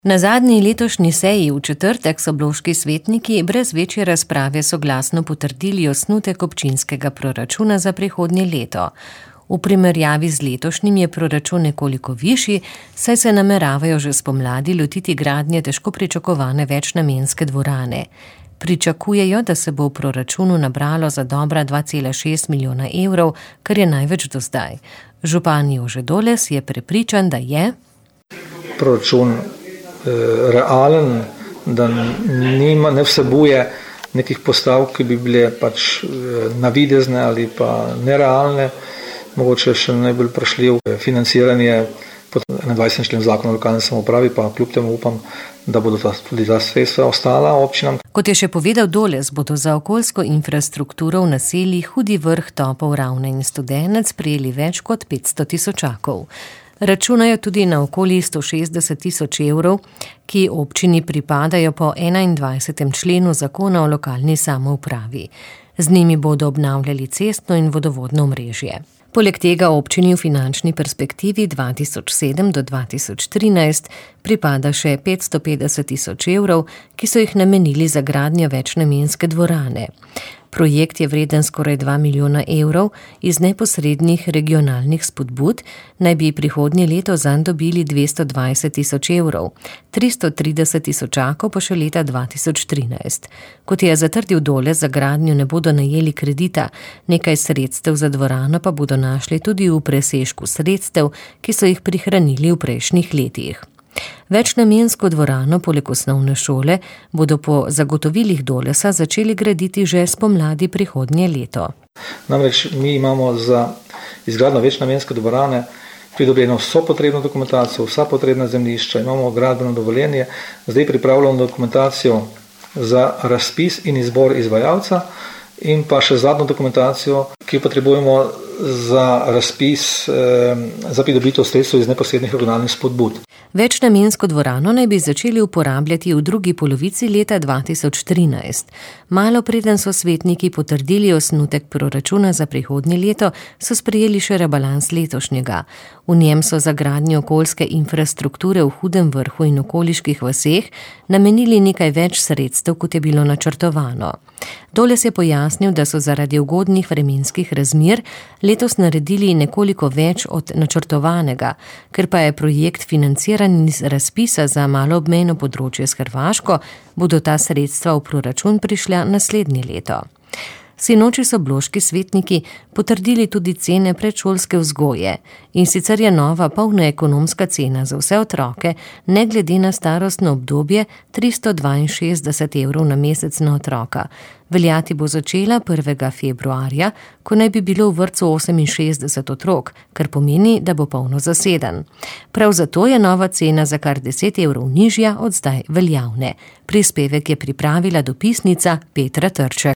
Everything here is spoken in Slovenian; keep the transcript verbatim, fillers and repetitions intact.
Na zadnji letošnji seji v četrtek so bloški svetniki brez večje razprave soglasno potrdili osnutek občinskega proračuna za prihodnje leto. V primerjavi z letošnjim je proračun nekoliko višji, saj se nameravajo že spomladi lotiti gradnje težko pričakovane večnamenske dvorane. Pričakujejo, da se bo v proračunu nabralo za dobra dva cela šest milijona evrov, kar je največ do zdaj. Župan Jože Doles je prepričan, da je proračun realen, da nima, ne vsebuje nekih postavk, ki bi bile pač navidezne ali pa nerealne. Mogoče še najbolj vprašljiv financiranje pod enaindvajsetim členom Zakona o lokalni samoupravi, pa kljub temu upam, da bodo ta, tudi ta sredstva ostala občinam. Kot je še povedal Doles, bodo za okoljsko infrastrukturo v naseljih Hudi Vrh, Topol, Ravne in Studenec prejeli več kot petsto tisočakov. Računajo tudi na okoli sto šestdeset tisoč evrov, ki občini pripadajo po enaindvajsetem členu Zakona o lokalni samoupravi. Z njimi bodo obnavljali cestno in vodovodno omrežje. Poleg tega občini v finančni perspektivi dva tisoč sedem do dva tisoč trinajst pripada še petsto petdeset tisoč evrov, ki so jih namenili za gradnjo večnamenske dvorane. Projekt je vreden skoraj dva milijona evrov, iz neposrednih regionalnih spodbud naj bi prihodnje leto zanj dobili dvesto dvajset tisoč evrov, tristo trideset tisočakov pa še leta dva tisoč trinajst. Kot je zatrdil Doles, za gradnjo ne bodo najeli kredita, nekaj sredstev za dvorano pa bodo našli tudi v presežku sredstev, ki so jih prihranili v prejšnjih letih. Večnamensko dvorano poleg osnovne šole bodo po zagotovilih Dolesa začeli graditi že spomladi prihodnje leto. Namreč mi imamo za izgradnjo večnamenske dvorane pridobljeno vso potrebno dokumentacijo, vsa potrebna zemljišča, imamo gradbeno dovoljenje, zdaj pripravljamo dokumentacijo za razpis in izbor izvajalca in pa še zadnjo dokumentacijo, ki jo potrebujemo za razpis eh, za pridobitev sredstev iz neposrednih regionalnih spodbud. Večnamensko dvorano naj bi začeli uporabljati v drugi polovici leta dva tisoč trinajst. Malo preden so svetniki potrdili osnutek proračuna za prihodnje leto, so sprejeli še rebalans letošnjega. V njem so za gradnjo okoljske infrastrukture v Hudem Vrhu in okoliških vaseh namenili nekaj več sredstev, kot je bilo načrtovano. Doles je pojasnil, da so zaradi ugodnih vremenskih razmer letos naredili nekoliko več od načrtovanega, ker pa je projekt financiran iz razpisa za maloobmejno področje s Hrvaško, bodo ta sredstva v proračun prišla naslednje leto. Sinoči so bloški svetniki potrdili tudi cene predšolske vzgoje, in sicer je nova polna ekonomska cena za vse otroke, ne glede na starostno obdobje, tristo dvainšestdeset evrov na mesec na otroka. Veljati bo začela prvega februarja, ko naj bi bilo v vrtcu oseminšestdeset otrok, kar pomeni, da bo polno zaseden. Prav zato je nova cena za kar deset evrov nižja od zdaj veljavne. Prispevek je pripravila dopisnica Petra Trček.